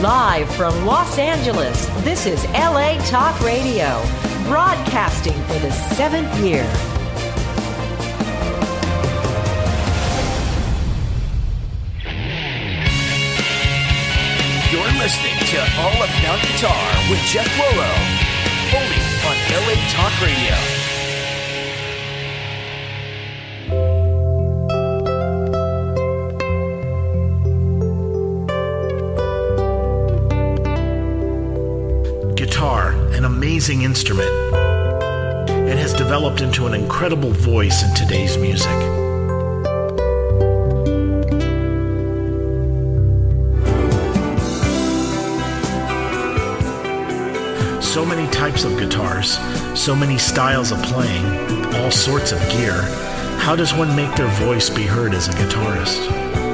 Live from Los Angeles, this is LA Talk Radio, broadcasting for the 7th year. You're listening to All About Guitar with Jeff Floro, only on LA Talk Radio. Guitar, an amazing instrument. It has developed into an incredible voice in today's music. So many types of guitars, so many styles of playing, all sorts of gear. How does one make their voice be heard as a guitarist?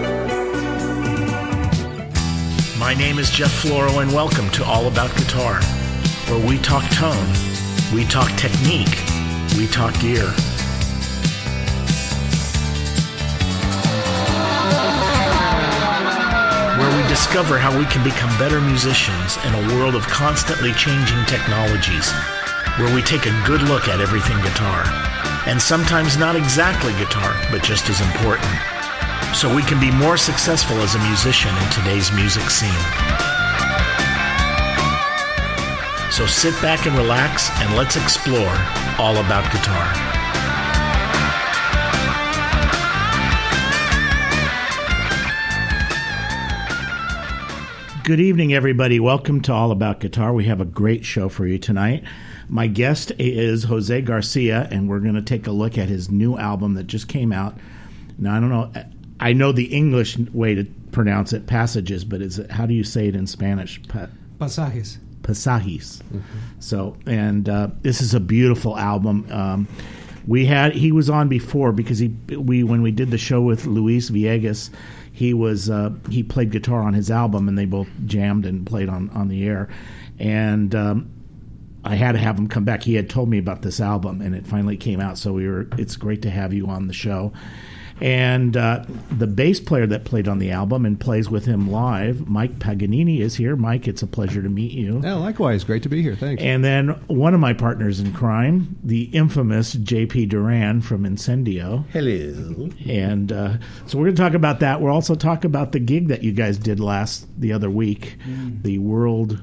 My name is Jeff Floro, and welcome to All About Guitar, where we talk tone, we talk technique, we talk gear. Where we discover how we can become better musicians in a world of constantly changing technologies, where we take a good look at everything guitar, and sometimes not exactly guitar, but just as important, so we can be more successful as a musician in today's music scene. So sit back and relax, and let's explore all about guitar. Good evening, everybody. Welcome to All About Guitar. We have a great show for you tonight. My guest is Jose Garcia, and we're going to take a look at his new album that just came out. Now, I don't know. I know the English way to pronounce it, Passages, but how do you say it in Spanish? Pasajes. Pasajes. Mm-hmm. So, and this is a beautiful album. He was on before because when we did the show with Luis Villegas, he played guitar on his album, and they both jammed and played on the air. And I had to have him come back. He had told me about this album, and it finally came out. So it's great to have you on the show. And the bass player that played on the album and plays with him live, Mike Paganini, is here. Mike, it's a pleasure to meet you. Yeah, likewise. Great to be here. Thanks. And then one of my partners in crime, the infamous J.P. Duran from Incendio. Hello. And so we're going to talk about that. We'll also talk about the gig that you guys did the other week, the World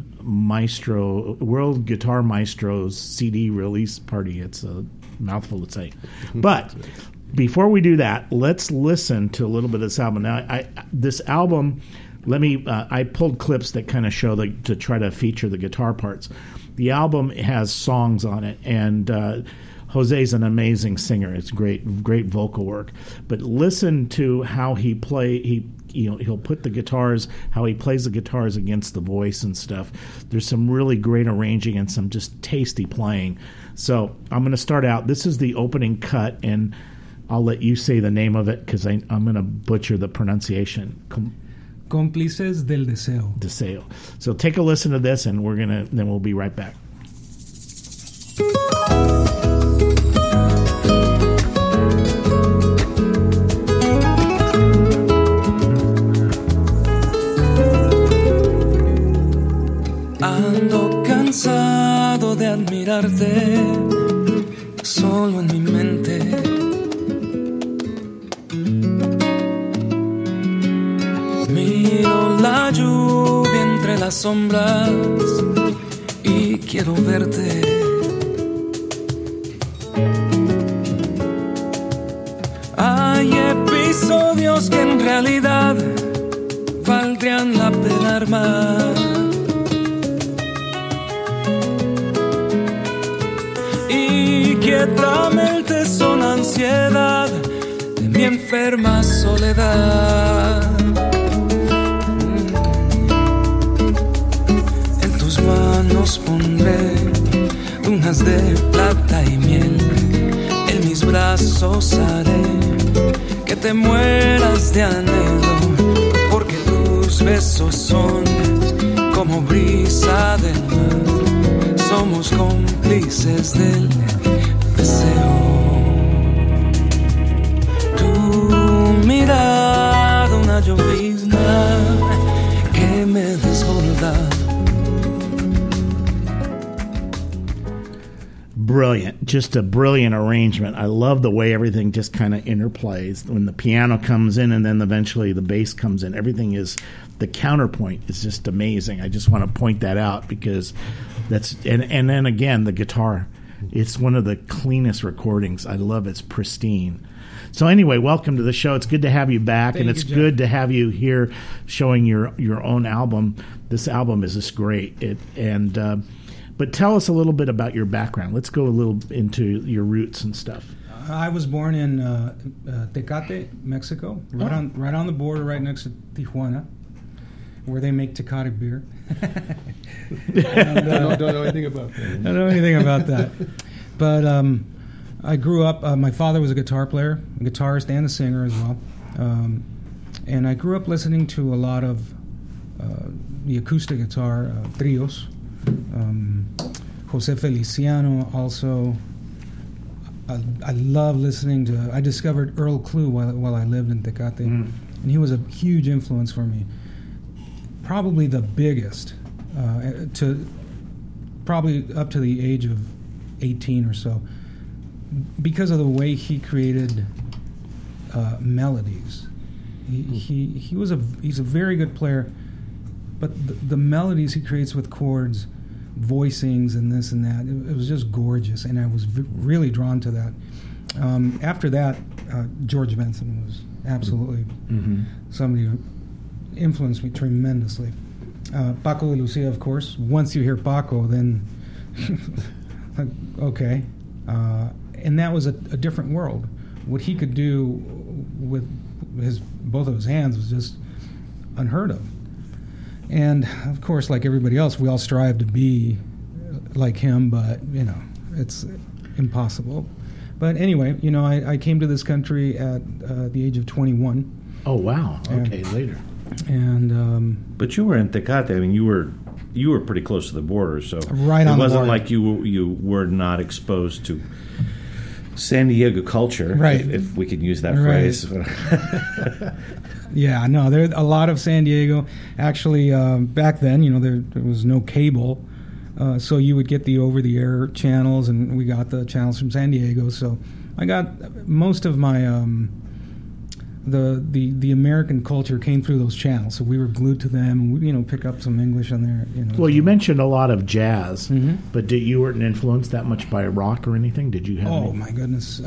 Guitar Maestros CD release party. It's a mouthful to say. But before we do that, let's listen to a little bit of this album. Now, this album, I pulled clips that kind of show to try to feature the guitar parts. The album has songs on it, and Jose's an amazing singer. It's great vocal work. But listen to how he'll put the guitars, how he plays the guitars against the voice and stuff. There's some really great arranging and some just tasty playing. So I'm going to start out. This is the opening cut, and I'll let you say the name of it because I'm going to butcher the pronunciation. Cómplices del Deseo. Deseo. So take a listen to this, and then we'll be right back. Ando cansado de admirarte solo en mi mente. Miro la lluvia entre las sombras y quiero verte. Hay episodios que en realidad valdrían la pena armar. Y quietamente son ansiedad de mi enferma soledad. En tus manos pondré dunas de plata y miel. En mis brazos haré que te mueras de anhelo, porque tus besos son como brisa del mar. Somos cómplices del deseo. Tu mirada, una llovizna que me desbordar. Brilliant. Just a brilliant arrangement. I love the way everything just kind of interplays. When the piano comes in and then eventually the bass comes in, everything is, the counterpoint is just amazing. I just want to point that out because that's, and then again, the guitar. It's one of the cleanest recordings. I love it. It's pristine. So anyway, welcome to the show. It's good to have you back, and it's good to have you here showing your own album. This album is just great. But tell us a little bit about your background. Let's go a little into your roots and stuff. I was born in Tecate, Mexico, right on the border, right next to Tijuana, where they make Tecate beer. And, don't know anything about that. I don't know anything about that. But I grew up, my father was a guitar player, a guitarist and a singer as well. And I grew up listening to a lot of the acoustic guitar trios. Jose Feliciano also. I love listening to, I discovered Earl Klugh while I lived in Tecate, and he was a huge influence for me. Probably the biggest, probably up to the age of 18 or so, because of the way he created melodies. He's a very good player, but the melodies he creates with chords, voicings, and this and that, it was just gorgeous, and I was really drawn to that. After that, George Benson was absolutely somebody who influenced me tremendously. Paco de Lucia, of course. Once you hear Paco, then okay. And that was a different world. What he could do with both of his hands was just unheard of. And of course, like everybody else, we all strive to be like him, but it's impossible. But anyway, I came to this country at the age of 21. Oh wow! Okay, later. And but you were in Tecate. I mean, you were pretty close to the border, so right on it wasn't the like you were not exposed to San Diego culture, right? If we could use that phrase. Yeah, no, there's a lot of San Diego. Actually, back then, there was no cable, so you would get the over-the-air channels, and we got the channels from San Diego. So I got most of my the American culture came through those channels, so we were glued to them. We, pick up some English on there. Well, you mentioned a lot of jazz, but you weren't influenced that much by rock or anything? Did you have? Oh my goodness!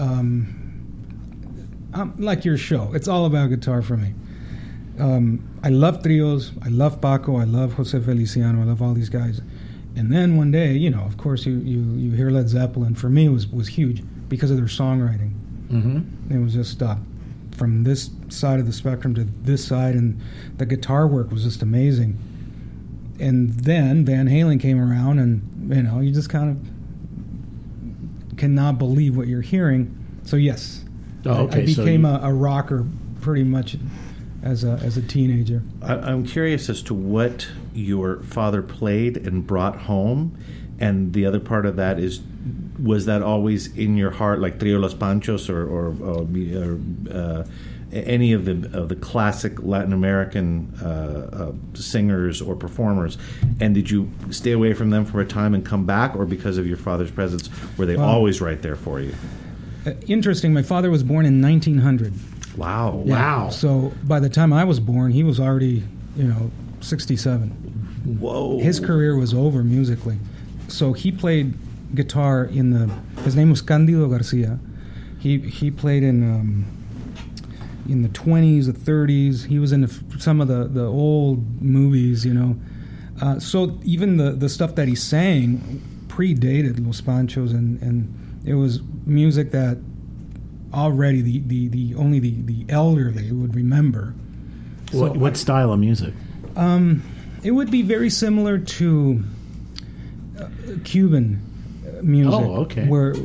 Like your show, it's all about guitar for me. I love trios, I love Paco, I love Jose Feliciano, I love all these guys. And then one day, of course, you hear Led Zeppelin. For me, it was huge because of their songwriting. It was just from this side of the spectrum to this side, and the guitar work was just amazing. And then Van Halen came around, and you just kind of cannot believe what you're hearing. So yes, I became a rocker pretty much as a teenager. I'm curious as to what your father played and brought home, and the other part of that is, was that always in your heart, like Trio Los Panchos or any of the classic Latin American singers or performers? And did you stay away from them for a time and come back, or because of your father's presence, were they always right there for you? Interesting. My father was born in 1900. Wow. Yeah. Wow. So by the time I was born, he was already, 67. Whoa. His career was over musically. So he played guitar his name was Candido Garcia. He played in the 20s, the 30s. He was in some of the old movies, So even the stuff that he sang predated Los Panchos, and it was music that already the only the elderly would remember. What style of music? It would be very similar to Cuban music. Oh, okay. Where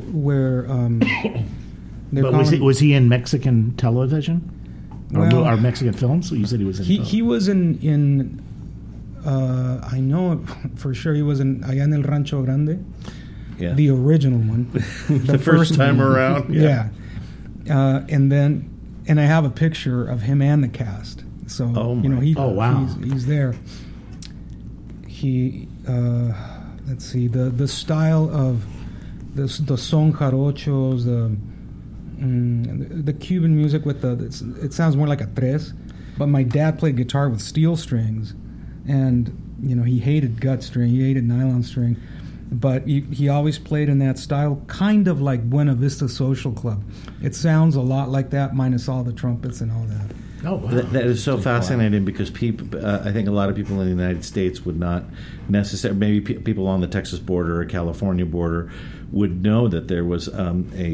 was he in Mexican television or Mexican films? You said he was in. He was in. I know for sure he was in Allá en el Rancho Grande. Yeah. The original one. the first time around. Yeah. And I have a picture of him and the cast. So wow. he's there. he let's see, the style of the son jarochos, the Cuban music with it sounds more like a tres, but my dad played guitar with steel strings, and he hated gut string, he hated nylon string, but he always played in that style, kind of like Buena Vista Social Club. It sounds a lot like that, minus all the trumpets and all that. Oh, wow. That is so fascinating because people, I think a lot of people in the United States would not necessarily, maybe people on the Texas border or California border would know that there was a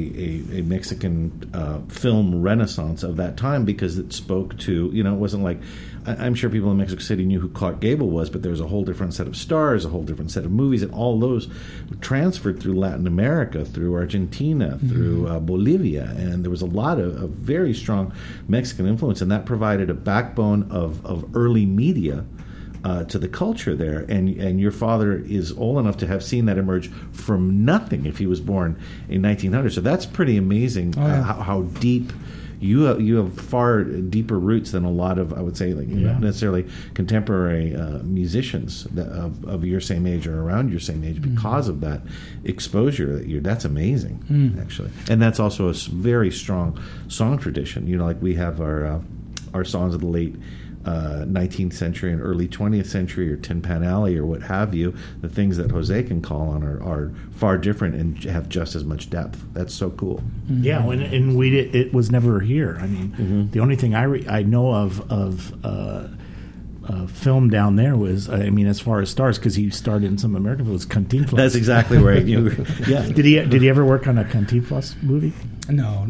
Mexican film renaissance of that time because it spoke to, it wasn't like, I'm sure people in Mexico City knew who Clark Gable was, but there was a whole different set of stars, a whole different set of movies, and all those transferred through Latin America, through Argentina, through Bolivia, and there was a lot of very strong Mexican influence, and that provided a backbone of early media to the culture there. And your father is old enough to have seen that emerge from nothing if he was born in 1900. So that's pretty amazing how deep. You have far deeper roots than a lot of, I would say, not necessarily contemporary musicians of your same age or around your same age because of that exposure. That's amazing, actually. And that's also a very strong song tradition. Like we have our songs of the late 19th century and early 20th century, or Tin Pan Alley, or what have you. The things that Jose can call on are far different and have just as much depth. That's so cool. Yeah, and it was never here. I mean, the only thing I know of film down there was, as far as stars, because he starred in some American films, Cantinflas. That's exactly right. Yeah. Did he ever work on a Cantinflas movie? No.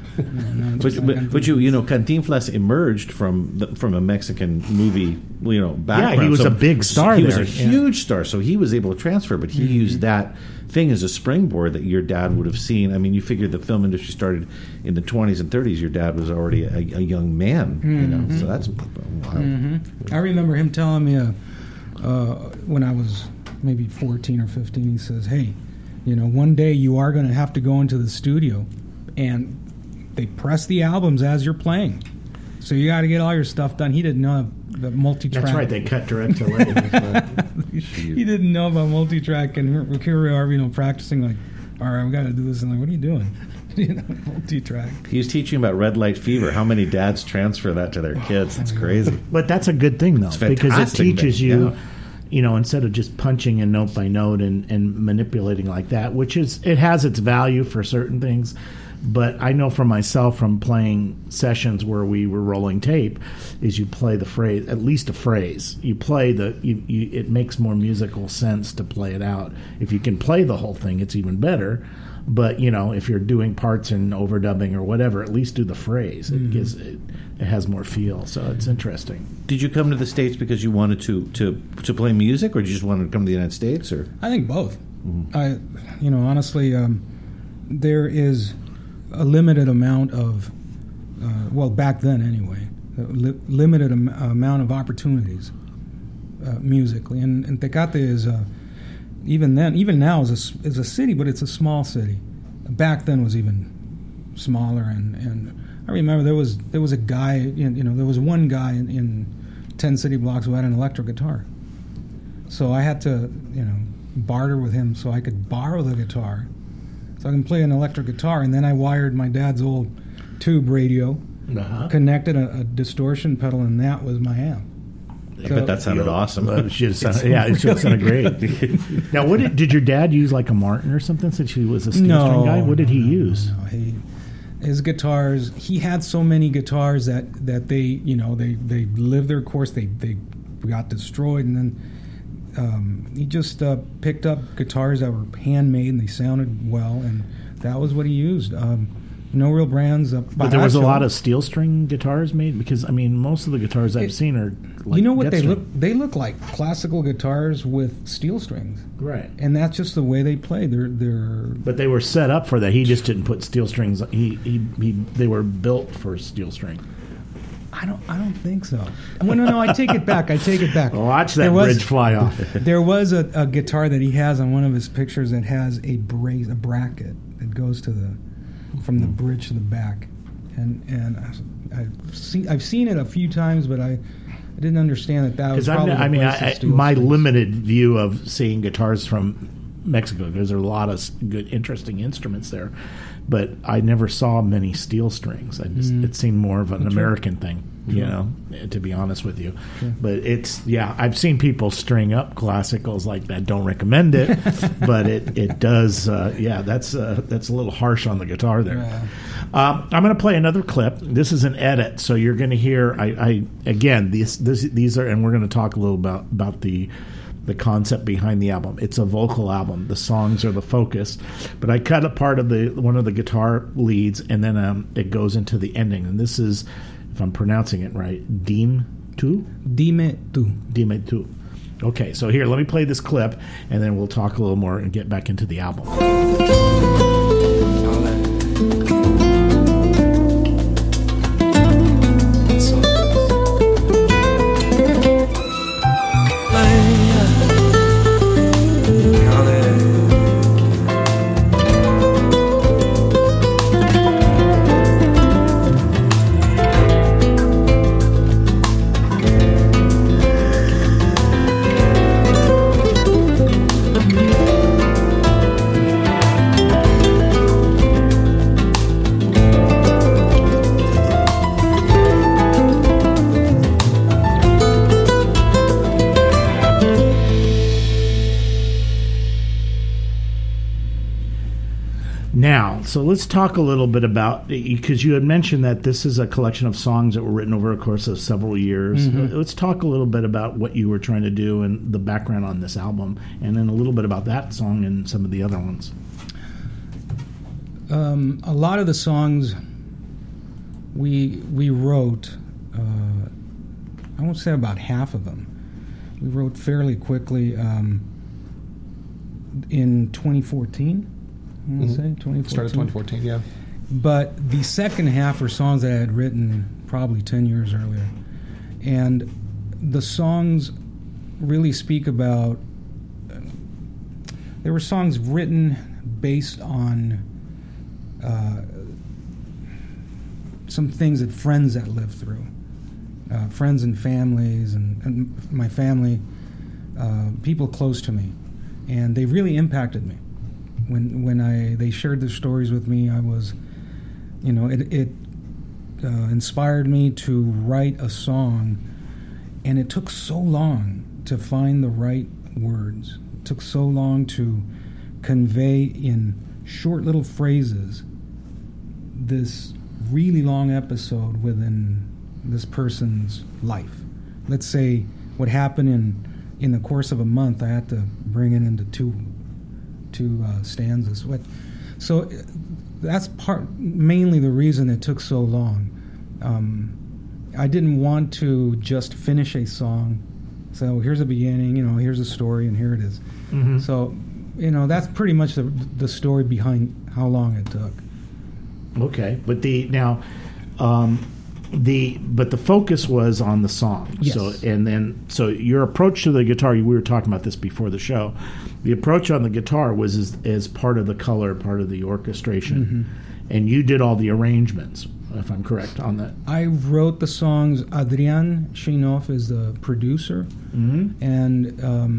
But Cantinflas emerged from a Mexican movie, background. Yeah, he was a big star. He was a huge star, so he was able to transfer. But he used that thing as a springboard that your dad would have seen. I mean, you figure the film industry started in the 20s and 30s. Your dad was already a young man, So that's wild. I remember him telling me when I was maybe 14 or 15. He says, "Hey, one day you are going to have to go into the studio, and they press the albums as you're playing. So you got to get all your stuff done." He didn't know the multi-track. That's right, they cut direct to later. He didn't know about multi-track, and here we are, practicing like, all right, we got to do this. And like, what are you doing? Multi-track. He was teaching about red light fever. How many dads transfer that to their kids? That's crazy. But that's a good thing, though, because it teaches you, instead of just punching in note by note and manipulating like that, which it has its value for certain things. But I know for myself from playing sessions where we were rolling tape, is you play the phrase, at least a phrase. You play it makes more musical sense to play it out. If you can play the whole thing, it's even better. But if you're doing parts and overdubbing or whatever, at least do the phrase. It gives it has more feel. So it's interesting. Did you come to the States because you wanted to play music, or did you just wanted to come to the United States? Or I think both. Honestly, there is a limited amount of, back then anyway, limited amount of opportunities musically. And Tecate is, even now is a city, but it's a small city. Back then was even smaller. And I remember there was a guy, there was one guy in 10 city blocks who had an electric guitar. So I had to, barter with him so I could borrow the guitar. So I can play an electric guitar, and then I wired my dad's old tube radio, connected a distortion pedal, and that was my amp. I bet that sounded awesome. It should have sounded great. Now, did your dad use like a Martin or something since he was a steel string guy? What did he use? No. His guitars, he had so many guitars that they lived their course. They got destroyed, and then he just picked up guitars that were handmade and they sounded well, and that was what he used. No real brands. But there was a lot of steel string guitars made, because most of the guitars I've seen are like what they look. They look like classical guitars with steel strings, right? And that's just the way they play. But they were set up for that. He just didn't put steel strings. They were built for steel string. I don't think so. No, I take it back. Watch that bridge fly off. There was a guitar that he has on one of his pictures that has a bracket that goes to from the bridge to the back, and I've seen it a few times, but I didn't understand that was probably my limited view of seeing guitars from Mexico, because there are a lot of good, interesting instruments there, but I never saw many steel strings. It seemed more of an American thing, you know, to be honest with you. Sure. But I've seen people string up classicals like that. Don't recommend it, but it does. That's a little harsh on the guitar there. Yeah. I'm going to play another clip. This is an edit, so you're going to hear. These are, and we're going to talk a little about the concept behind the album. It's a vocal album. The songs are the focus, but I cut a part of one of the guitar leads, and then it goes into the ending. And this is, if I'm pronouncing it right, Dime Tu. Okay, so here, let me play this clip, and then we'll talk a little more and get back into the album. So let's talk a little bit about, because you had mentioned that this is a collection of songs that were written over a course of several years. Mm-hmm. Let's talk a little bit about what you were trying to do and the background on this album, and then a little bit about that song and some of the other ones. A lot of the songs we wrote, I won't say about half of them. We wrote fairly quickly in 2014. Say 2014. Started 2014, yeah. But the second half were songs that I had written probably 10 years earlier. And the songs really speak about... There were songs written based on some things that friends that lived through. Friends and families and my family, people close to me. And they really impacted me. When they shared their stories with me, I was, it inspired me to write a song, and it took so long to find the right words. It took so long to convey in short little phrases this really long episode within this person's life. Let's say what happened in the course of a month, I had to bring it into two stanzas. So that's mainly the reason it took so long. I didn't want to just finish a song. So here's the beginning, here's the story, and here it is. Mm-hmm. So, that's pretty much the story behind how long it took. Okay, but the focus was on the songs. Yes. So your approach to the guitar, we were talking about this before the show. The approach on the guitar was as part of the color, part of the orchestration, mm-hmm. and you did all the arrangements, if I'm correct on that. I wrote the songs. Adrian Shinoff is the producer, mm-hmm. and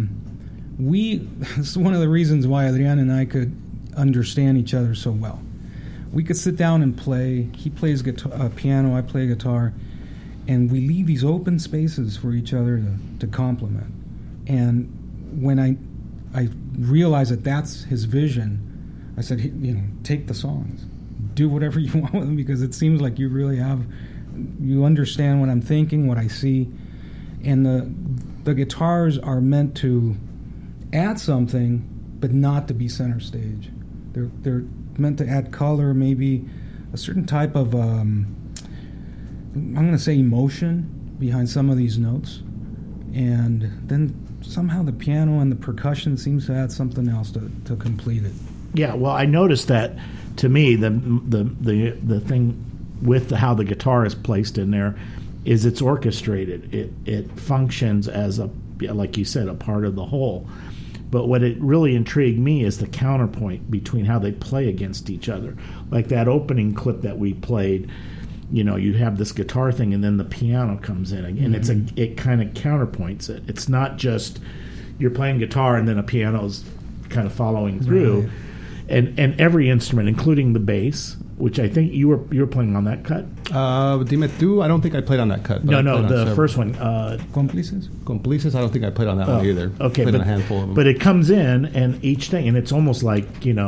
it's one of the reasons why Adrian and I could understand each other so well. We could sit down and play. He plays piano, I play guitar, and we leave these open spaces for each other to complement. And when I realized that that's his vision, I said, take the songs. Do whatever you want with them, because it seems like you really you understand what I'm thinking, what I see. And the guitars are meant to add something, but not to be center stage. They're meant to add color, maybe a certain type of I'm going to say emotion behind some of these notes, and then somehow the piano and the percussion seems to add something else to complete it. Yeah, well, I noticed that. To me, the thing with how the guitar is placed in there is it's orchestrated. It functions as like you said, a part of the whole. But what it really intrigued me is the counterpoint between how they play against each other. Like that opening clip that we played, you have this guitar thing, and then the piano comes in, and it kind of counterpoints it. It's not just you're playing guitar and then a piano's kind of following through, and every instrument, including the bass, which I think you were playing on that cut. Dime Tu, I don't think I played on that cut. No, the first one. Cómplices? Cómplices, I don't think I played on that one either. Okay, played on a handful of them. But it comes in, and each thing, and it's almost like,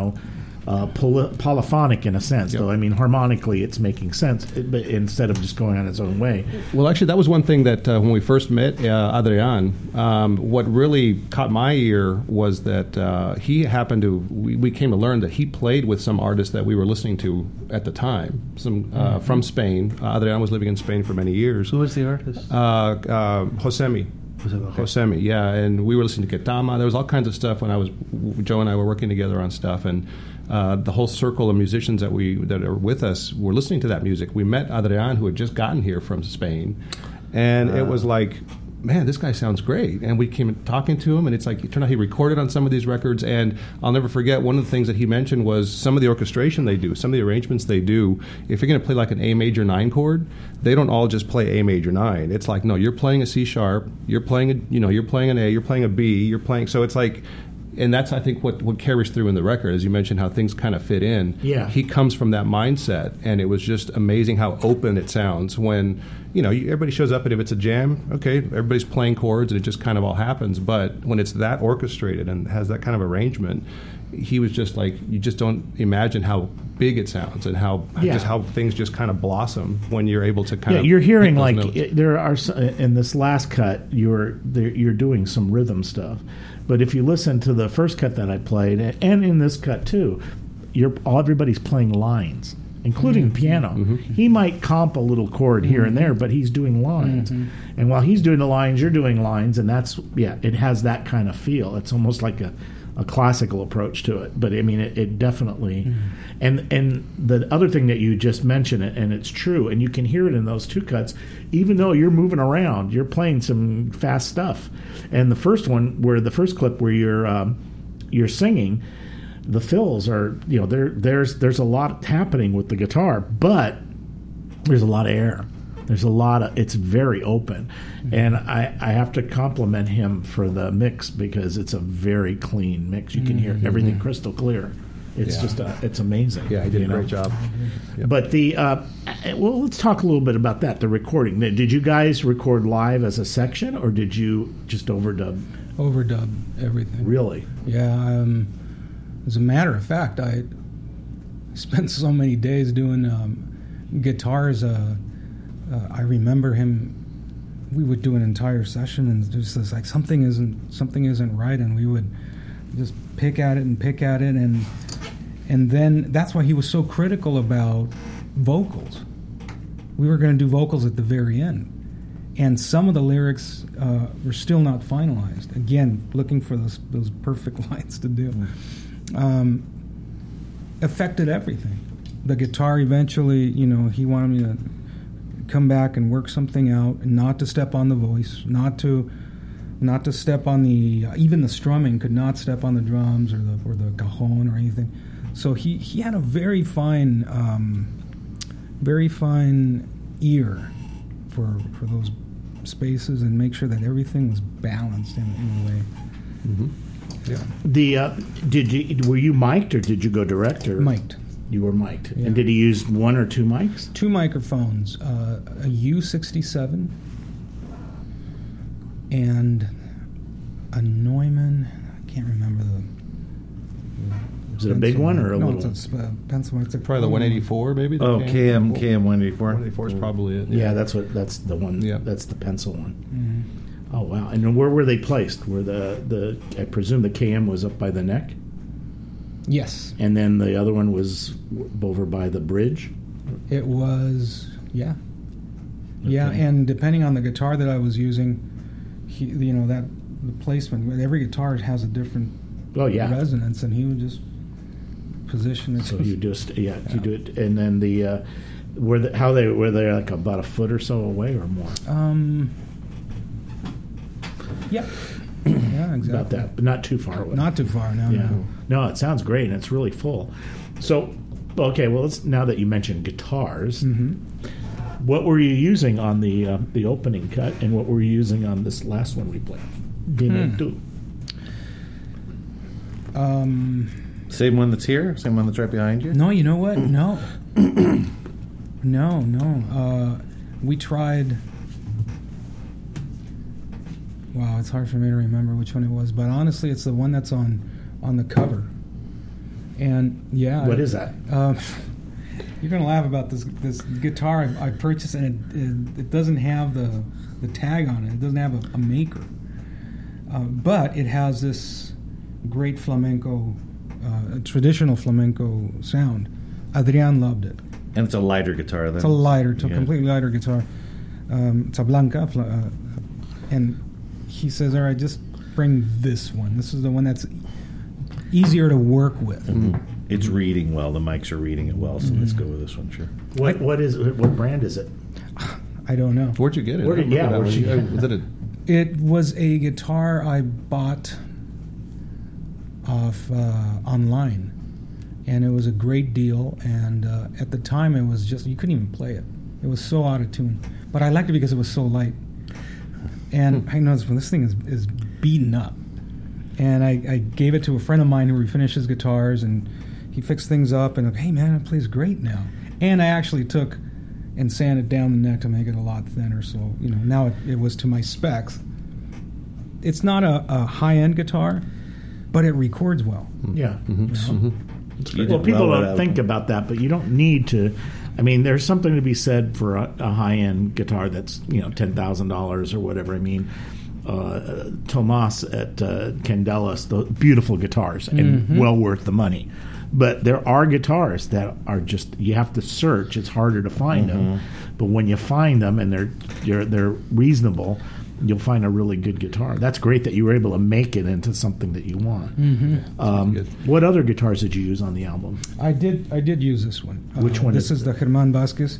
polyphonic in a sense, though. I mean, harmonically, it's making sense, but instead of just going on its own way. Well, actually, that was one thing that when we first met Adrian, what really caught my ear was that he happened to, we came to learn that he played with some artists that we were listening to at the time, from Spain. Adrian was living in Spain for many years. Who was the artist? Josemi. Josemi, yeah, and we were listening to Ketama. There was all kinds of stuff when Joe and I were working together on stuff, and the whole circle of musicians that are with us were listening to that music. We met Adrian, who had just gotten here from Spain, and it was like, man, this guy sounds great. And we came talking to him, and it's like, it turned out he recorded on some of these records, and I'll never forget, one of the things that he mentioned was some of the orchestration they do, some of the arrangements they do. If you're going to play like an A major 9 chord, they don't all just play A major 9. It's like, no, you're playing a C sharp, you're playing you're playing an A, you're playing a B, you're playing, so it's like, and that's, I think, what carries through in the record, as you mentioned, how things kind of fit in. Yeah. He comes from that mindset, and it was just amazing how open it sounds when, everybody shows up, and if it's a jam, okay, everybody's playing chords, and it just kind of all happens. But when it's that orchestrated and has that kind of arrangement, he was just like, you just don't imagine how big it sounds and how things just kind of blossom when you're able to kind of. You're hearing like notes. There are in this last cut, you're doing some rhythm stuff. But if you listen to the first cut that I played, and in this cut too, everybody's playing lines, including the piano. Mm-hmm. He might comp a little chord here and there, but he's doing lines. Mm-hmm. And while he's doing the lines, you're doing lines, and it has that kind of feel. It's almost like a classical approach to it. But I mean, it definitely. Mm-hmm. And the other thing that you just mentioned, and it's true, and you can hear it in those two cuts, even though you're moving around, you're playing some fast stuff. And the first clip where you're singing, the fills are, there's a lot happening with the guitar, but there's a lot of air. It's very open. Mm-hmm. And I have to compliment him for the mix, because it's a very clean mix. You can hear everything crystal clear. It's just it's amazing. Yeah, he did a great job. Yep. But let's talk a little bit about that, the recording. Did you guys record live as a section, or did you just overdub? Overdub everything. Really? Yeah. As a matter of fact, I spent so many days doing guitars. I remember him. We would do an entire session, and just this, like, something isn't right, and we would just pick at it, and then that's why he was so critical about vocals. We were going to do vocals at the very end, and some of the lyrics were still not finalized. Again, looking for those perfect lines to do. Affected everything. The guitar eventually, he wanted me to come back and work something out, and not to step on the voice, not to step on even the strumming, could not step on the drums or the cajon or anything. So he had a very fine ear for those spaces, and make sure that everything was balanced in a way. Mm-hmm. Yeah. Were you mic'd, or did you go direct? Or? Mic'd. You were mic'd. Yeah. And did he use one or two mics? Two microphones, a U67 and a Neumann. I can't remember Is it a big one or a little? No, it's a pencil one. It's Probably the 184, maybe. KM 184. 184 is probably it. Yeah, that's the one. Yeah. That's the pencil one. Mm-hmm. Oh wow! And then where were they placed? Where the I presume the KM was up by the neck. Yes. And then the other one was over by the bridge? It was, yeah. Okay. Yeah, and depending on the guitar that I was using, the placement, every guitar has a different resonance, and he would just position it. So you just, you do it, and then were they like about a foot or so away or more? Yeah. Yeah, exactly. About that, but not too far away. Not too far, no. Yeah. No. No, it sounds great, and it's really full. So, okay, well, now that you mentioned guitars, What were you using on the opening cut, and what were you using on this last one we played? Dime tu. Same one that's here? Same one that's right behind you? No, you know what? No. No. We tried... Wow, it's hard for me to remember which one it was, but honestly, it's the one that's on the cover. And, yeah... What is that? You're going to laugh about this guitar I purchased, and it doesn't have the tag on it. It doesn't have a maker. But it has this great flamenco, traditional flamenco sound. Adrian loved it. And it's a lighter guitar then? It's a completely lighter guitar. It's a Blanca. And he says, all right, just bring this one. This is the one that's easier to work with. Mm-hmm. It's reading well. The mics are reading it well, so let's go with this one, sure. What brand is it? I don't know. Where'd you get it? It was a guitar I bought off online, and it was a great deal. And at the time, it was just you couldn't even play it. It was so out of tune. But I liked it because it was so light. And I noticed when this thing is beaten up. And I gave it to a friend of mine who refinishes guitars, and he fixed things up. And hey, man, it plays great now. And I actually took and sanded down the neck to make it a lot thinner. So now it was to my specs. It's not a high-end guitar, but it records well. Yeah. Mm-hmm. Well, people don't think about that, but you don't need to. I mean, there's something to be said for a high-end guitar that's $10,000 or whatever. I mean, Tomas at Candelas, the beautiful guitars and well worth the money. But there are guitars that are just you have to search. It's harder to find them. But when you find them and they're reasonable, you'll find a really good guitar. That's great that you were able to make it into something that you want. What other guitars did you use on the album? I did use this one. Which one? This is the Germán Vázquez.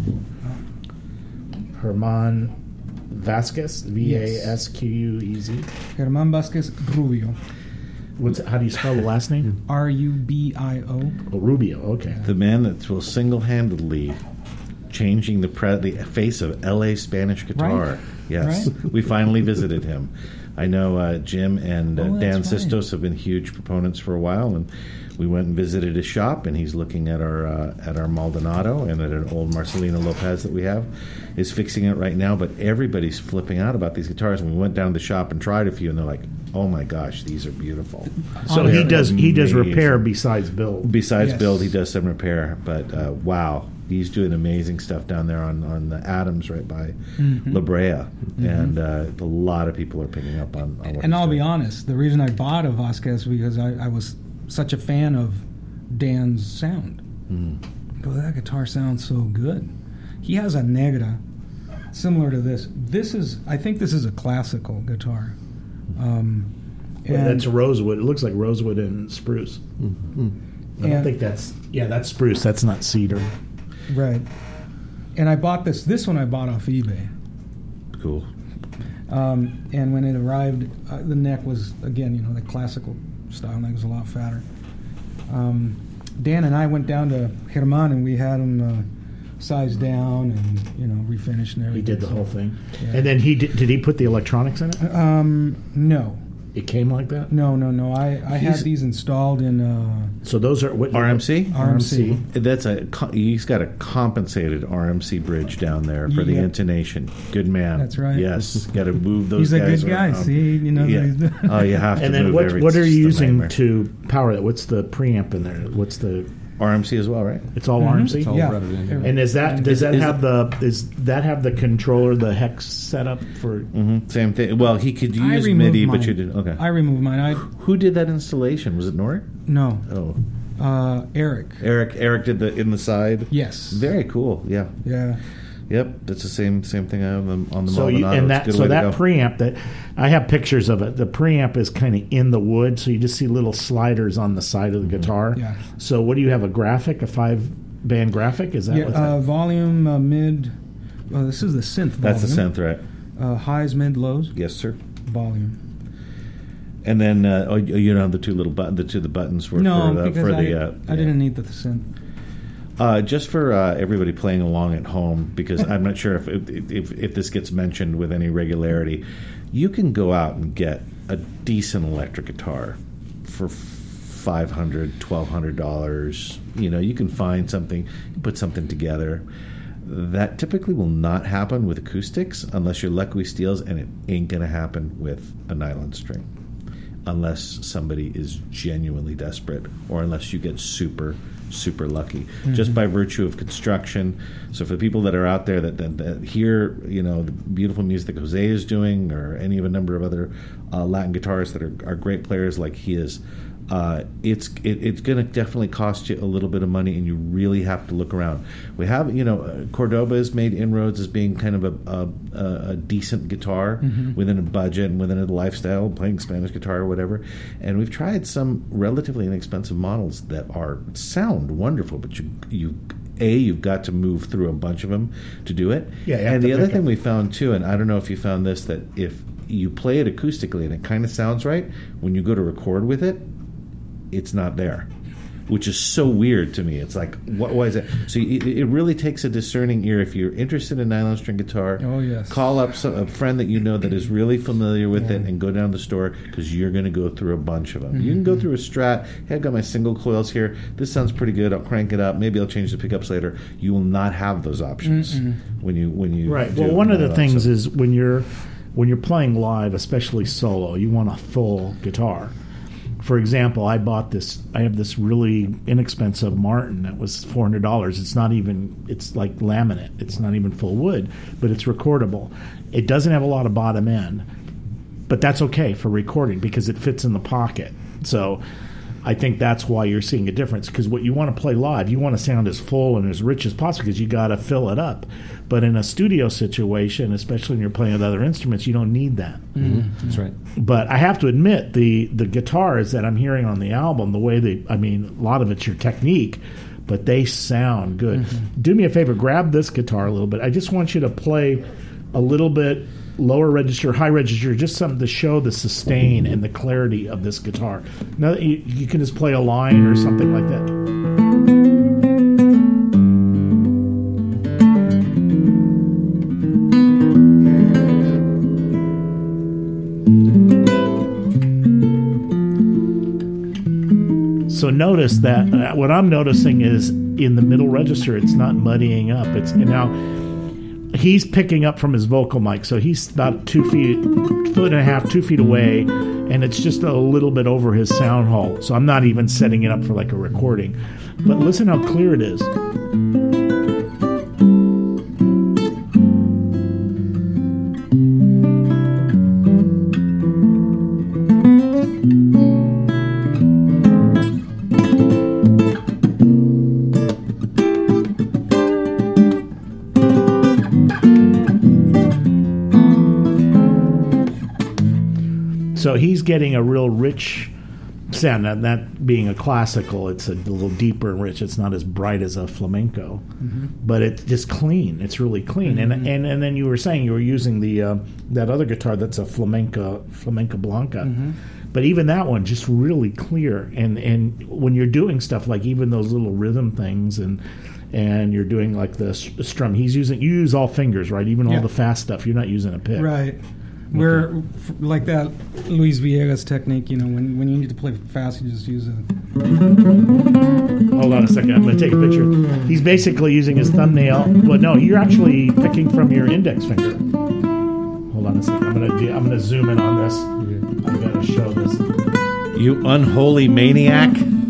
Germán Vázquez, Vasquez. Germán Vázquez Rubio. How do you spell the last name? Rubio. Oh, Rubio. Okay. The man that will single-handedly changing the face of L.A. Spanish guitar. Right. Yes, right. We finally visited him. I know Jim and Dan right. Sistos have been huge proponents for a while, and we went and visited his shop, and he's looking at our Maldonado and at an old Marcelino Lopez that we have. Is fixing it right now, but everybody's flipping out about these guitars. And we went down to the shop and tried a few, and they're like, "Oh my gosh, these are beautiful." So he does repair besides build. Besides Yes. build, he does some repair. But wow, he's doing amazing stuff down there on the Adams right by La Brea, and a lot of people are picking up on what And he's I'll be doing. honest, the reason I bought a Vasquez because I was such a fan of Dan's sound. Oh, that guitar sounds so good. He has a Negra similar to this. I think this is a classical guitar. That's rosewood. It looks like rosewood and spruce. I don't think that's spruce. That's not cedar. Right. And I bought this one I bought off eBay. Cool. And when it arrived, the neck was, again, the classical style neck was a lot fatter. Dan and I went down to Germán, and we had him sized down and, refinished and everything. He did the whole thing. Yeah. And then did he put the electronics in it? No. It came like that? No. I had these installed in... So those are... What, RMC? RMC. He's got a compensated RMC bridge down there for the Yep. intonation. Good man. That's right. Yes, got to move those He's a guys good guy. around. See, Yeah. Oh, you have to And then move what everything. are you It's just a using nightmare. to power that? What's the preamp in there? What's the... RMC as well, right? It's all RMC? all Yeah. routed in, yeah. And does that have the controller, the hex setup for... Same thing. Well, he could I use removed MIDI, mine. but you didn't. Okay. I removed mine. Who did that installation? Was it Nori? No. Oh, Eric. Eric did the in the side. Yes. Very cool. Yeah. Yeah. Yep. That's the same thing I have on the So Maldonado. It's a good way to go. preamp that I have pictures of it. The preamp is kind of in the wood, so you just see little sliders on the side of the guitar. Yeah. So what do you have? A graphic, a 5-band graphic? Is that Yeah. what's that? Volume, mid. Well, this is the synth volume. That's the synth, right? Highs, mid, lows. Yes, sir. Volume. And then you don't have the two little buttons the buttons for No, the because for I the didn't need the synth. Just for everybody playing along at home, because I'm not sure if this gets mentioned with any regularity, you can go out and get a decent electric guitar for $500, $1,200. You can find something, put something together. That typically will not happen with acoustics unless you're Lequi Steels, and it ain't going to happen with a nylon string unless somebody is genuinely desperate or unless you get super lucky, just by virtue of construction. So for the people that are out there that hear, the beautiful music that Jose is doing, or any of a number of other Latin guitarists that are great players like he is, it's going to definitely cost you a little bit of money, and you really have to look around. We have, Cordoba has made inroads as being kind of a decent guitar within a budget and within a lifestyle, playing Spanish guitar or whatever. And we've tried some relatively inexpensive models that sound wonderful, but you've got to move through a bunch of them to do it. Yeah, and the other thing we found too, and I don't know if you found this, that if you play it acoustically and it kind of sounds right, when you go to record with it, it's not there, which is so weird to me. It's like, why is it? So it really takes a discerning ear. If you're interested in nylon string guitar, call up a friend that you know that is really familiar with it, and go down to the store, because you're going to go through a bunch of them. You can go through a Strat. Hey, I've got my single coils here. This sounds pretty good. I'll crank it up. Maybe I'll change the pickups later. You will not have those options when you right. Well, one of the things is when you're playing live, especially solo, you want a full guitar. For example, I have this really inexpensive Martin that was $400. It's like laminate. It's not even full wood, but it's recordable. It doesn't have a lot of bottom end, but that's okay for recording because it fits in the pocket. So I think that's why you're seeing a difference, because what you want to play live, you want to sound as full and as rich as possible, because you got to fill it up. But in a studio situation, especially when you're playing with other instruments, you don't need that. That's right. But I have to admit, the guitars that I'm hearing on the album, a lot of it's your technique, but they sound good. Do me a favor, grab this guitar a little bit. I just want you to play a little bit lower register, high register, just something to show the sustain and the clarity of this guitar. Now you can just play a line or something like that. So notice that what I'm noticing is in the middle register, it's not muddying up. Now he's picking up from his vocal mic, so he's about 2 feet away, and it's just a little bit over his sound hole. So I'm not even setting it up for like a recording. But listen how clear it is. So he's getting a real rich sound. Now, that being a classical, it's a little deeper and rich. It's not as bright as a flamenco, but it's just clean. It's really clean. And then you were saying you were using the that other guitar that's a flamenca blanca, but even that one just really clear. And when you're doing stuff like even those little rhythm things and you're doing like the strum, you use all fingers, right? Even all the fast stuff, you're not using a pick, right? We're like that Luis Villegas technique, when you need to play fast, you just use a... Hold on a second, I'm going to take a picture. He's basically using his thumbnail. Well, no, you're actually picking from your index finger. Hold on a second, I'm going to zoom in on this. I've got to show this. You unholy maniac.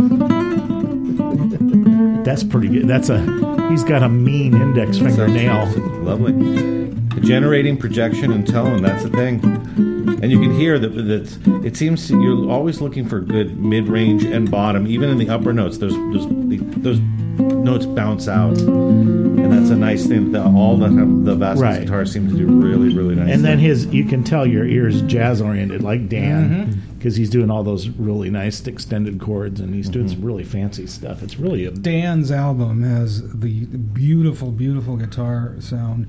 That's pretty good. He's got a mean index fingernail. Lovely. Generating projection and tone, that's the thing. And you can hear that it seems you're always looking for good mid-range and bottom. Even in the upper notes, those notes bounce out. And that's a nice thing that all the Vasquez guitars seem to do really, really nice. And then you can tell your ear's jazz-oriented, like Dan, because he's doing all those really nice extended chords, and he's doing some really fancy stuff. It's really Dan's album has the beautiful, beautiful guitar sound.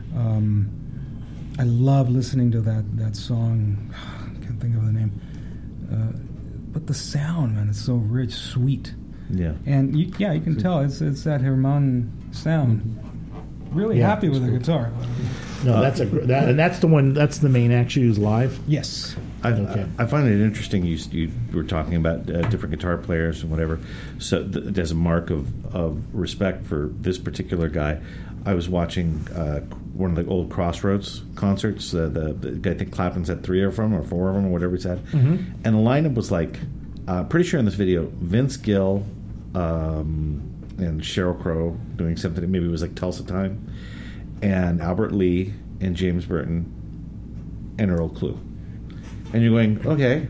I love listening to that song. I can't think of the name. But the sound, man, it's so rich, sweet. Yeah. And you can tell it's that Herman sound. Really Yeah, happy with the guitar. No, and that's the one. That's the main act you use live. Yes. I find it interesting. You were talking about different guitar players and whatever. So as a mark of respect for this particular guy, I was watching one of the old Crossroads concerts. The I think Clapton's had 3 of them or 4 of them or whatever he's had, and the lineup was like, pretty sure in this video, Vince Gill and Sheryl Crow doing something. Maybe it was like Tulsa Time, and Albert Lee and James Burton and Earl Klugh. And you're going, okay.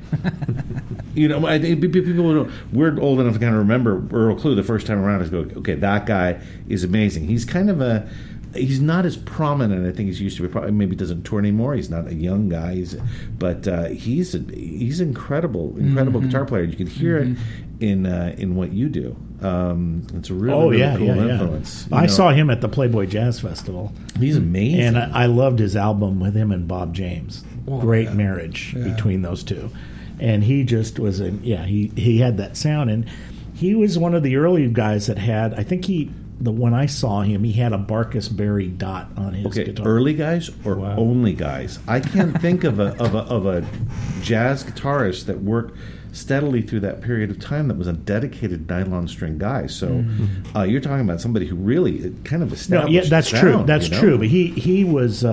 I think people don't, we're old enough to kind of remember Earl Klugh the first time around. Is go, okay, that guy is amazing. He's kind of he's not as prominent, I think, as he used to be. Probably maybe doesn't tour anymore. He's not a young guy. But he's incredible guitar player. You can hear it in what you do. It's a really cool influence. I saw him at the Playboy Jazz Festival. He's amazing, and I loved his album with him and Bob James. Great marriage between those two, and he just was he had that sound, and he was one of the early guys that had. I think when I saw him, he had a Barkus Berry dot on his guitar. Early guys or only guys? I can't think of a jazz guitarist that worked steadily through that period of time that was a dedicated nylon string guy. So you're talking about somebody who really kind of established. That's the true. sound, That's true. But he was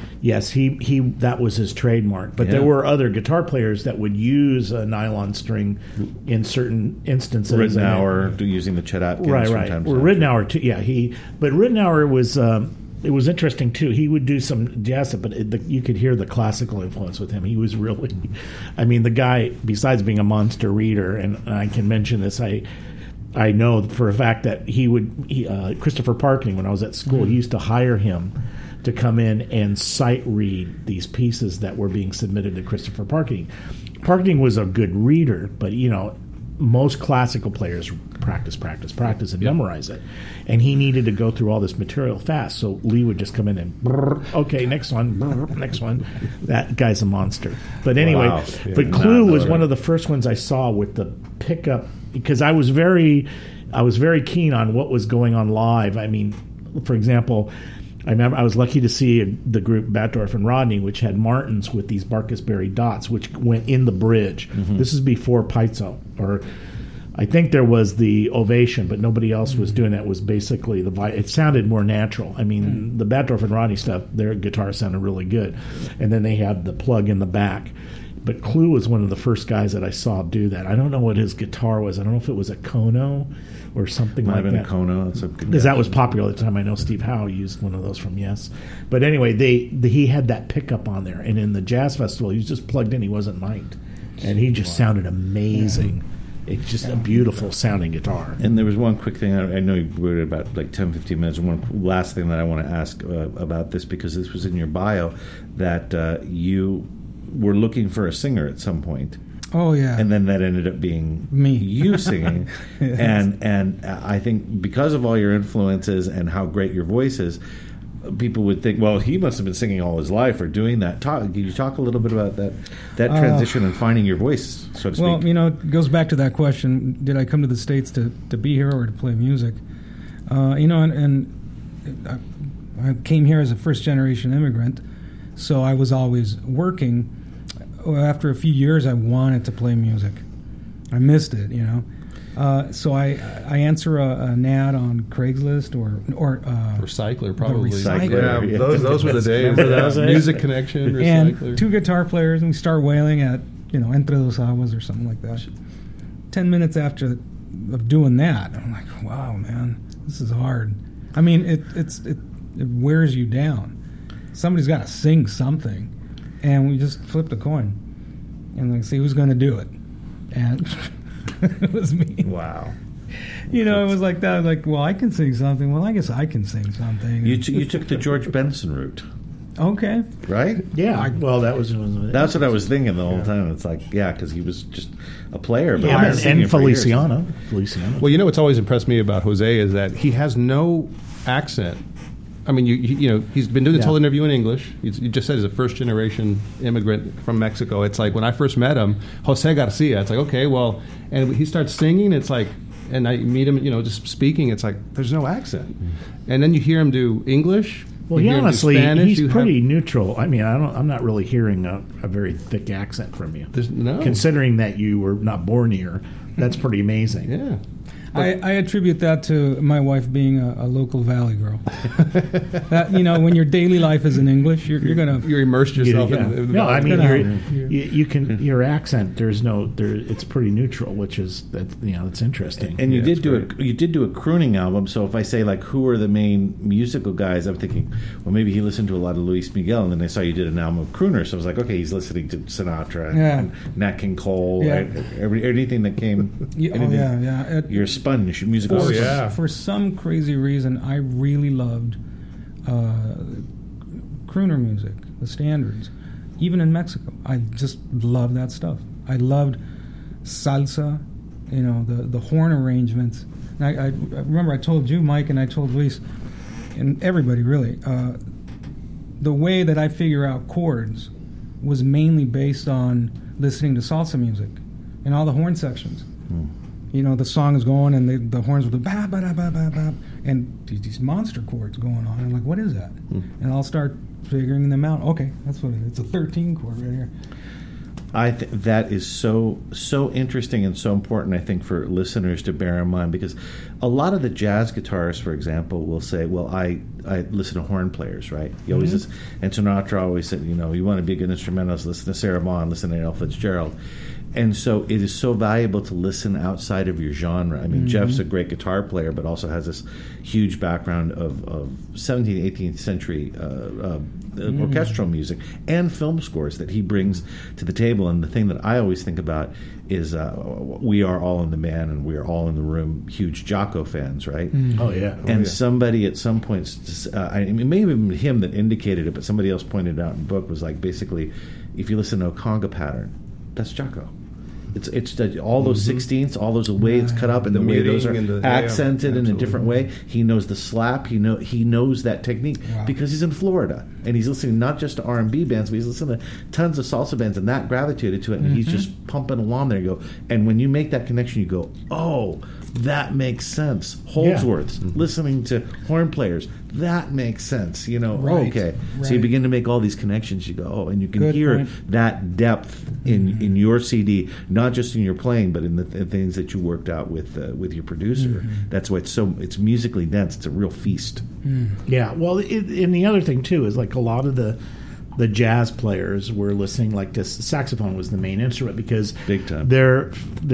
he that was his trademark. But there were other guitar players that would use a nylon string in certain instances. Rittenauer using the Chet Atkins. Right. Well, Rittenauer too. Yeah, but Rittenauer was. It was interesting too. He would do some jazz, but you could hear the classical influence with him. He was really, the guy. Besides being a monster reader, and I can mention this, I know for a fact that Christopher Parkening, when I was at school, he used to hire him to come in and sight read these pieces that were being submitted to Christopher Parkening. Parkening was a good reader, but most classical players practice and memorize it, and he needed to go through all this material fast. So Lee would just come in and okay, next one, next one. That guy's a monster. But anyway, but Klugh was one of the first ones I saw with the pickup, because I was very keen on what was going on live. I mean, for example, I remember I was lucky to see the group Batdorf and Rodney, which had Martins with these Barkus Berry dots, which went in the bridge. This is before Pizzo, or I think there was the Ovation, but nobody else was doing that. It was basically it sounded more natural. I mean, the Batdorf and Rodney stuff, their guitar sounded really good. And then they had the plug in the back. But Klugh was one of the first guys that I saw do that. I don't know what his guitar was. I don't know if it was a Kono or something like that. Might have been a Kono. Because that was popular at the time. I know Steve Howe used one of those from Yes. But anyway, he had that pickup on there. And in the Jazz Festival, he was just plugged in. He wasn't mic'd. And he just sounded amazing. Yeah. It's just a beautiful sounding guitar. And there was one quick thing. I know you wrote about like 10, 15 minutes. And one last thing that I want to ask about this, because this was in your bio, that you were looking for a singer at some point. Oh yeah, and then that ended up being me, you singing, yes. and I think because of all your influences and how great your voice is, people would think, well, he must have been singing all his life or doing that. Can you talk a little bit about that transition and finding your voice, so to speak? Well, it goes back to that question: did I come to the States to be here or to play music? And I came here as a first generation immigrant, so I was always working. After a few years, I wanted to play music. I missed it, So I answer an ad on Craigslist or Recycler, probably. Recycler. Yeah, those were the days. Music Connection, Recycler. And 2 guitar players, and we start wailing at Entre Dos Aguas or something like that. 10 minutes after of doing that, I'm like, wow, man, this is hard. I mean, it wears you down. Somebody's got to sing something. And we just flipped a coin and see who's going to do it. And it was me. Wow. It was like that. I was like, well, I can sing something. Well, I guess I can sing something. You took the George Benson route. Okay. Right? Yeah. That's what I was thinking the whole time. It's like, because he was just a player. But and Feliciano. Well, what's always impressed me about Jose is that he has no accent. I mean, he's been doing this whole interview in English. You just said he's a first-generation immigrant from Mexico. It's like when I first met him, Jose Garcia. It's like, okay, well, and he starts singing. It's like and I meet him, just speaking. It's like there's no accent, and then you hear him do English. Well, you hear him do Spanish, he's pretty neutral. I mean, I'm not really hearing a very thick accent from you. No. Considering that you were not born here, that's pretty amazing. Yeah. I attribute that to my wife being a local Valley girl. That, when your daily life is in English, you're immersed yourself in the No, I mean Valley. you can your accent. It's pretty neutral, which is that's interesting. And you did do a crooning album. So if I say like who are the main musical guys, I'm thinking, well, maybe he listened to a lot of Luis Miguel, and then I saw you did an album of crooners. So I was like, okay, he's listening to Sinatra and Nat King Cole, right? Anything that came. You're a sponge, musical. For some crazy reason, I really loved crooner music, the standards. Even in Mexico, I just loved that stuff. I loved salsa, the horn arrangements. And I remember I told you, Mike, and I told Luis, and everybody really, the way that I figure out chords was mainly based on listening to salsa music and all the horn sections. The song is going, and the horns with the ba ba da ba ba ba, and these monster chords going on. I'm like, what is that? And I'll start figuring them out. Okay, that's what it is. It's a 13 chord right here. That is so interesting and so important, I think, for listeners to bear in mind, because a lot of the jazz guitarists, for example, will say, well, I listen to horn players, right? You always listen, and Sinatra always said, you want to be a good instrumentalist, listen to Sarah Vaughan, listen to Ella Fitzgerald. And so it is so valuable to listen outside of your genre. I mean, Jeff's a great guitar player, but also has this huge background of 17th, 18th century orchestral music and film scores that he brings to the table. And the thing that I always think about is we are all in the band and we are all in the room huge Jaco fans, right? Oh, yeah. Somebody at some point, it may have been him that indicated it, but somebody else pointed it out in the book, was like, basically, if you listen to a conga pattern, that's Jaco. It's all those 16ths, all those way it's cut up, and the way those are accented in a different way. He knows the slap. He knows that technique because he's in Florida and he's listening not just to R&B bands, but he's listening to tons of salsa bands, and that gravitated to it, and he's just pumping along there. You go, and when you make that connection, you go, oh, that makes sense. Holdsworth's listening to horn players. That makes sense. Okay. So you begin to make all these connections. You go, oh, and you can hear that depth in your CD, not just in your playing, but in the things that you worked out with your producer. That's why it's musically dense. It's a real feast. Yeah. Well, and the other thing too is like a lot of the jazz players were listening like this. The saxophone was the main instrument because big time. Their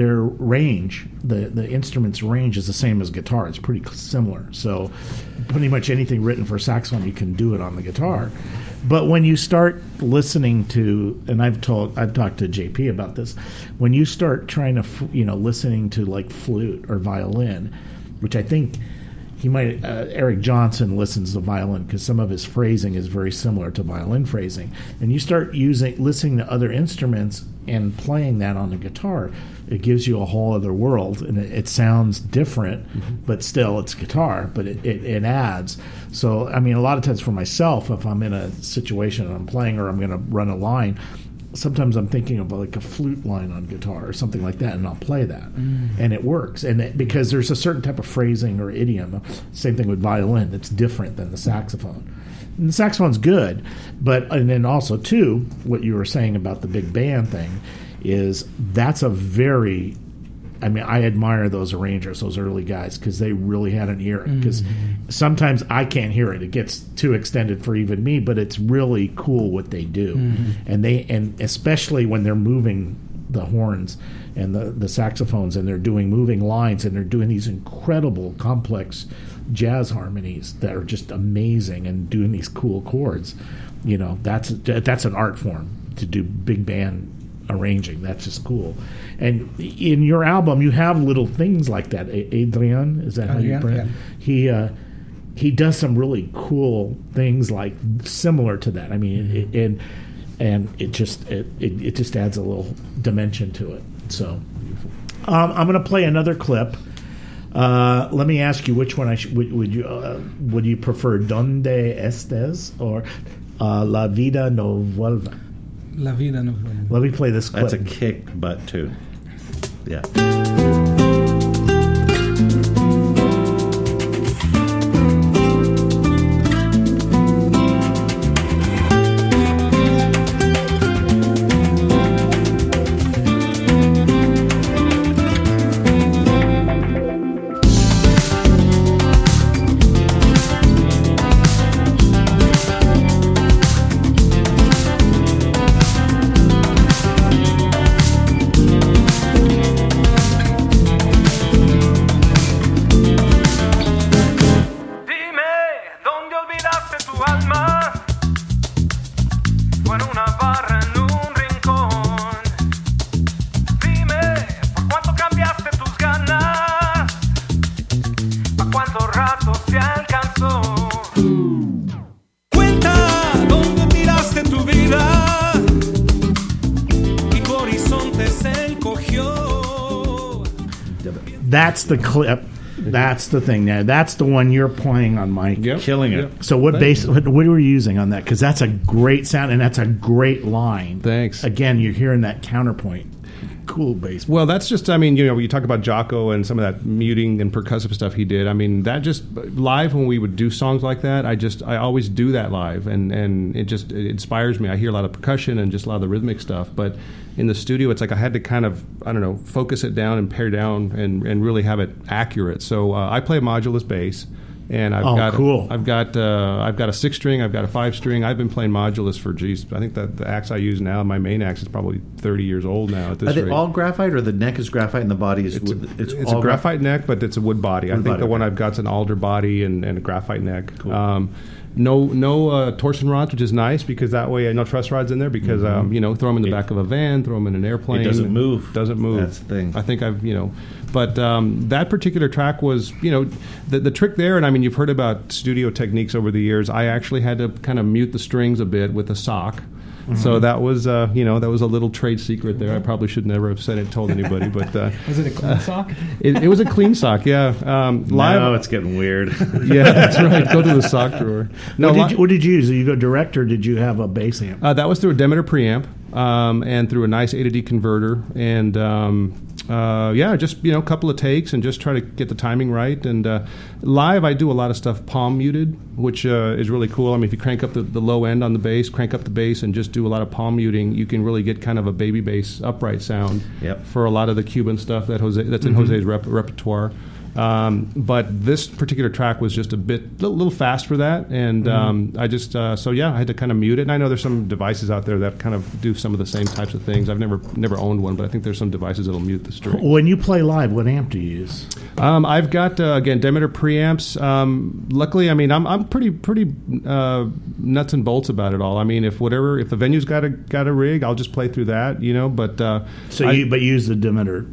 range, the instrument's range is the same as guitar. It's pretty similar. So pretty much anything written for saxophone, you can do it on the guitar. But when you start listening to, and I've talked to JP about this, when you start trying to listening to like flute or violin, which I think he might Eric Johnson listens to violin because some of his phrasing is very similar to violin phrasing, and you start listening to other instruments and playing that on the guitar, it gives you a whole other world, and it sounds different, but still it's guitar, but it adds. So I mean, a lot of times for myself, if I'm in a situation and I'm playing or I'm going to run a line, sometimes I'm thinking of like a flute line on guitar or something like that, and I'll play that, and it works. And because there's a certain type of phrasing or idiom, same thing with violin, that's different than the saxophone. And the saxophone's good, and then also too, what you were saying about the big band thing is that's a very. I mean, I admire those arrangers, those early guys, because they really had an ear. Because sometimes I can't hear it; it gets too extended for even me. But it's really cool what they do, and especially when they're moving the horns and the saxophones, and they're doing moving lines, and they're doing these incredible, complex jazz harmonies that are just amazing, and doing these cool chords. That's an art form to do big band arranging. That's just cool. And in your album you have little things like that. Adrian, is that how you pronounce it? He does some really cool things like similar to that. I mean, and it just adds a little dimension to it. So I'm going to play another clip. Let me ask you, which one would you prefer, Donde Estés or La Vida No Vuelva? La Vida No Vuelva. Let me play this clip. That's a kick butt tune. Yeah. That's the clip. That's the thing. Now, that's the one you're playing on, Mike. Yep. Killing it. Yep. So what Thank bass? you. What were you using on that? Because that's a great sound and that's a great line. Thanks. Again, you're hearing that counterpoint. Cool bass. Well, that's just, I mean, you talk about Jocko and some of that muting and percussive stuff he did. I mean, that just, live when we would do songs like that, I always do that live, and it inspires me. I hear a lot of percussion and just a lot of the rhythmic stuff, but in the studio, it's like I had to kind of, I don't know, focus it down and pare down and really have it accurate. So I play a modulus bass. And I've got a 6-string, I've got a 5-string. I've been playing modulus for, I think that the axe I use now, my main axe, is probably 30 years old now at this rate. Are they all graphite, or the neck is graphite and the body is wood? It's a graphite neck, but it's a wood body. I think the one okay. I've got is an alder body and a graphite neck. Cool. No torsion rods, which is nice because that way no truss rods in there because throw them in the back of a van, throw them in an airplane. It doesn't move. Doesn't move. That's the thing. I think but that particular track was the trick there, and I mean you've heard about studio techniques over the years. I actually had to kind of mute the strings a bit with a sock. Mm-hmm. So that was, that was a little trade secret there. I probably should never have said it, told anybody. But Was it a clean sock? It was a clean sock, yeah. Live, No, it's getting weird. yeah, that's right. Go to the sock drawer. No, What did you use? Did you go direct or did you have a bass amp? that was through a Demeter preamp and through a nice A to D converter, and just a couple of takes and just try to get the timing right. And live, I do a lot of stuff palm muted, which is really cool. I mean, if you crank up the low end on the bass, crank up the bass, and just do a lot of palm muting, you can really get kind of a baby bass upright sound for a lot of the Cuban stuff that's in Jose's repertoire. But this particular track was just a little fast for that, and I just I had to kind of mute it. And I know there's some devices out there that kind of do some of the same types of things. I've never owned one, but I think there's some devices that'll mute the string. When you play live, what amp do you use? I've got again Demeter preamps. Luckily, I mean I'm pretty nuts and bolts about it all. I mean if the venue's got a rig, I'll just play through that, But you use the Demeter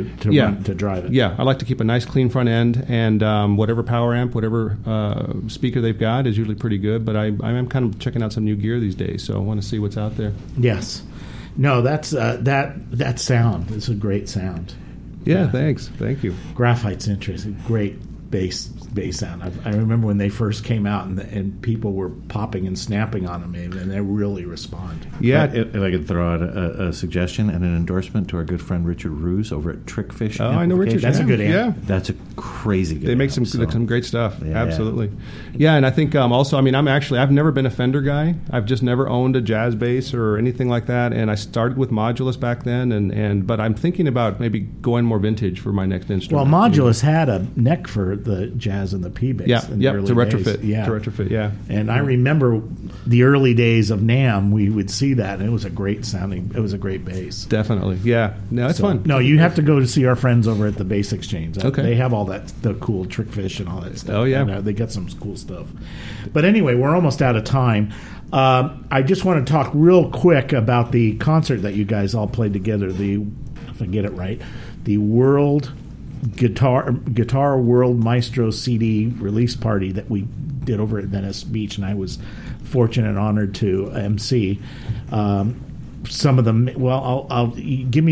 to drive it. Yeah, I like to keep a nice clean front end, and whatever power amp, whatever speaker they've got is usually pretty good. But I'm kind of checking out some new gear these days, so I want to see what's out there. Yes. No, that's that sound. It's a great sound. Yeah, thanks. Thank you. Graphite's interesting. Great bass sound. I remember when they first came out and people were popping and snapping on them, and they really respond. Yeah. If I could throw out a suggestion and an endorsement to our good friend Richard Ruse over at Trickfish. Oh, I know Richard. That's a good amp. Yeah. That's a crazy good They make amp, some great stuff. Yeah. Absolutely. Yeah, and I think also, I mean, I've never been a Fender guy. I've just never owned a jazz bass or anything like that, and I started with modulus back then, but I'm thinking about maybe going more vintage for my next instrument. Well, modulus had a neck for the jazz and the P bass. Yeah, in the to early retrofit. days. Yeah. To retrofit, yeah. And I remember the early days of NAMM, we would see that, and it was a great sounding, it was a great bass. Definitely, yeah. No, it's fun. No, you have to go to see our friends over at the Bass Exchange. Okay. They have all the cool Trickfish and all that stuff. Oh, yeah. And, they got some cool stuff. But anyway, we're almost out of time. I just want to talk real quick about the concert that you guys all played together, if I get it right, the World Guitar World Maestro CD release party that we did over at Venice Beach, and I was fortunate and honored to MC. Some of them, well, I'll let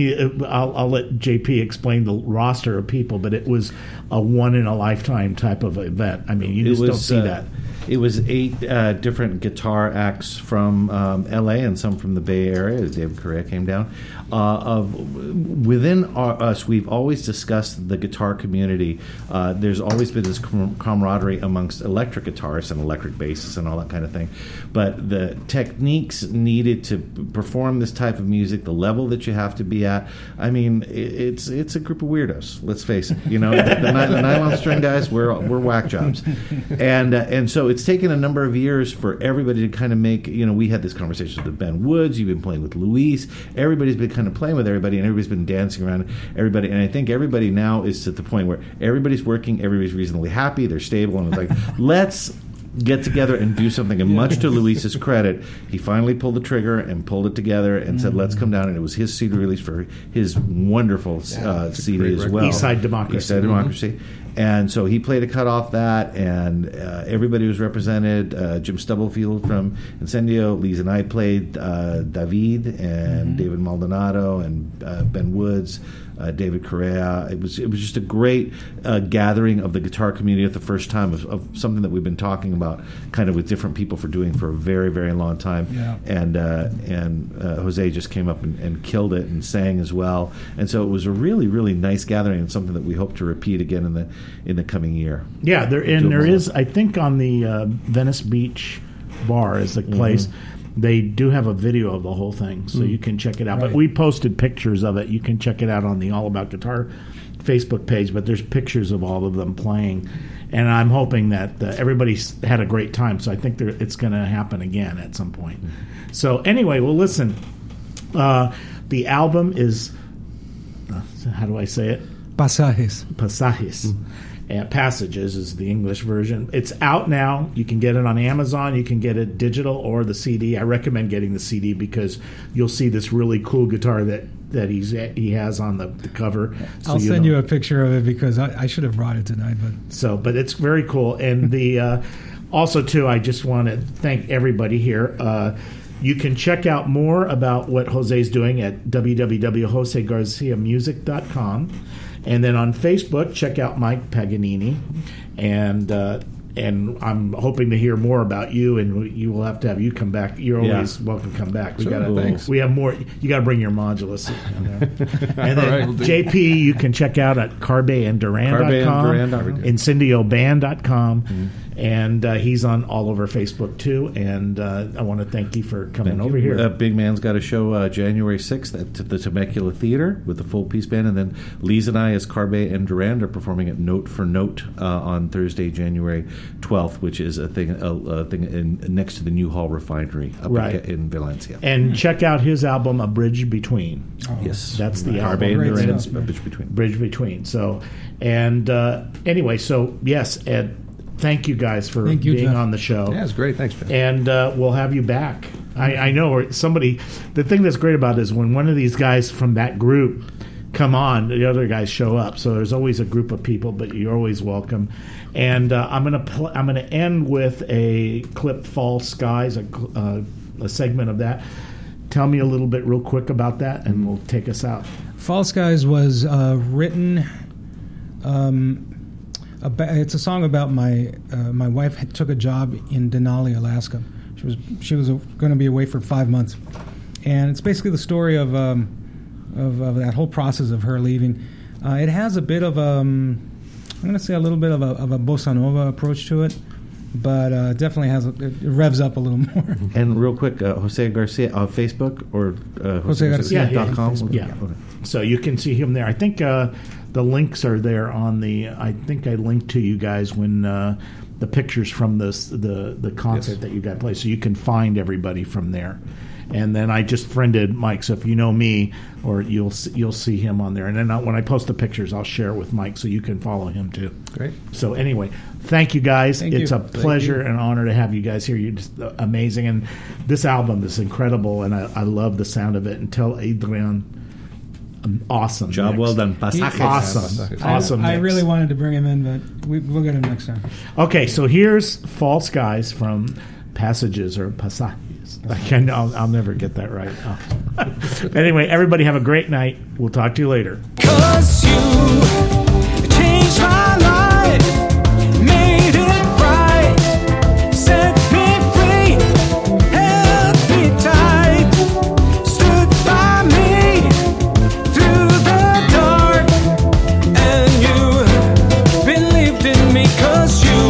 JP explain the roster of people, but it was a one in a lifetime type of event. I mean, you just don't see that. It was 8 different guitar acts from L.A. and some from the Bay Area, as David Correa came down. Within us, we've always discussed the guitar community. There's always been this camaraderie amongst electric guitarists and electric bassists and all that kind of thing. But the techniques needed to perform this type of music, the level that you have to be at, I mean, it's a group of weirdos. Let's face it. The nylon string guys, we're whack jobs, and so it's taken a number of years for everybody to kind of make. We had this conversation with Ben Woods. You've been playing with Luis. Everybody's been kind of playing with everybody, and everybody's been dancing around everybody. And I think everybody now is at the point where everybody's working, everybody's reasonably happy, they're stable, and it's like, let's get together and do something. And much to Luis's credit, he finally pulled the trigger and pulled it together and said, let's come down. And it was his CD release for his wonderful CD as well. Eastside Democracy. Eastside Democracy. And so he played a cut off that, and everybody was represented. Jim Stubblefield from Incendio, Lisa Knight played David, and David Maldonado, and Ben Woods, David Correa. It was just a great gathering of the guitar community at the first time of something that we've been talking about, kind of with different people for a very, very long time. Yeah. And Jose just came up and killed it and sang as well. And so it was a really, really nice gathering and something that we hope to repeat again in the coming year. Yeah, there is. I think on the Venice Beach bar is the place. They do have a video of the whole thing, so you can check it out. Right. But we posted pictures of it. You can check it out on the All About Guitar Facebook page, but there's pictures of all of them playing. And I'm hoping that everybody's had a great time, so I think it's going to happen again at some point. So anyway, well, listen. The album is, how do I say it? Pasajes. Pasajes. Passages is the English version. It's out now. You can get it on Amazon. You can get it digital or the CD. I recommend getting the CD because you'll see this really cool guitar that he has on the cover. So I'll send you a picture of it because I should have brought it tonight. But it's very cool. And the also, too, I just want to thank everybody here. You can check out more about what Jose's doing at www.josegarciamusic.com. And then on Facebook, check out Mike Paganini. And I'm hoping to hear more about you, and you will have to have you come back. You're always welcome to come back. Thanks. We have more. You got to bring your modulus. And then JP, you can check out at carbeandduran.com, incendioband.com. And he's on all over Facebook, too. And I want to thank you for coming over here. Big Man's got a show January 6th at the Temecula Theater with the full piece band. And then Lise and I, as Carbe and Durand, are performing at Note for Note on Thursday, January 12th, which is a thing next to the New Hall Refinery up in Valencia. And check out his album, A Bridge Between. Yes. That's the Carbe album. and Durand's Bridge Between. Bridge Between. So, and anyway, so yes, Ed, thank you guys for being Jeff. on the show. Yeah, it's great. Thanks, Jeff. And we'll have you back. I know somebody. The thing that's great about it is when one of these guys from that group come on, the other guys show up. So there's always a group of people, but you're always welcome. And I'm gonna end with a clip, "Fall Skies," a segment of that. Tell me a little bit real quick about that, and we'll take us out. Fall Skies was written. It's a song about my wife took a job in Denali, Alaska. She was going to be away for 5 months, and it's basically the story of that whole process of her leaving. It has a bit of I'm going to say a little bit of a bossa nova approach to it, but definitely it revs up a little more. And real quick, Jose Garcia on Facebook or JoseGarcia.com. Yeah. Okay. So you can see him there. I think the links are there on the. I think I linked to you guys when the pictures from the concert that you got played, so you can find everybody from there. And then I just friended Mike, so if you know me, or you'll see him on there. And then when I post the pictures, I'll share it with Mike, so you can follow him too. Great. So anyway, thank you guys. Thank it's you. a pleasure and honor to have you guys here. You're just amazing, and this album is incredible, and I love the sound of it. And tell Adrian, awesome job, mix. well done. Pasajes. Awesome. I mix. really wanted to bring him in, but we'll get him next time. Okay, so here's Fall Skies from Passages or Pasajes. I'll never get that right. Anyway, everybody have a great night. We'll talk to you later. 'Cause you changed my life, made it right, set me free, held me tight, stood by me through the dark, and you believed in me 'cause you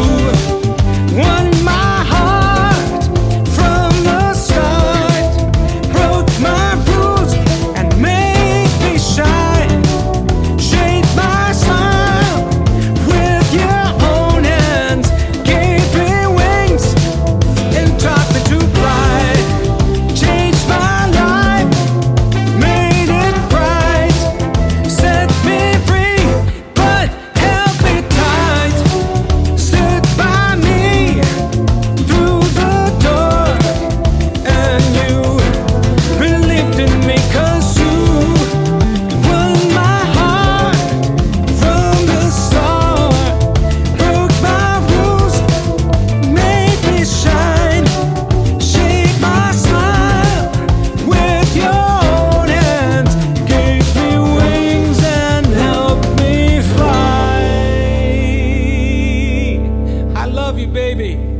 won my heart from the start, broke my rules and made me shine, shaped my smile with your own hands, gave me wings and taught me to fly, changed my life, made it right, set me free, but held me tight, baby.